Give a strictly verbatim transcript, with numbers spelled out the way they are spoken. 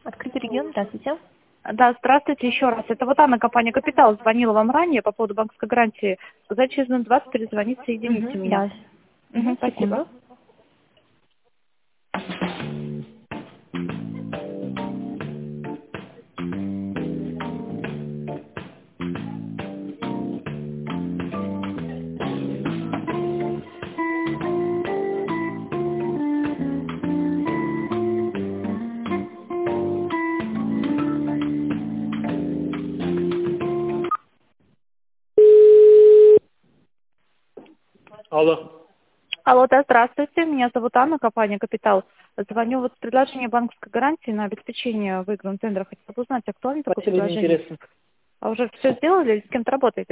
Открытый регион, здравствуйте. Да, здравствуйте еще раз. Это вот Анна, компания «Капитал». Звонила вам ранее по поводу банковской гарантии. Сказать через минут двадцать перезвонить, соедините Угу, меня. да. Угу, Угу, спасибо. секунду. Алло. Алло, да, здравствуйте. Меня зовут Анна, компания «Капитал». Звоню вот с предложением банковской гарантии на обеспечение выигранного тендера. Хотела бы узнать, актуально такое Спасибо, предложение? неинтересно. А уже все сделали или с кем-то работаете?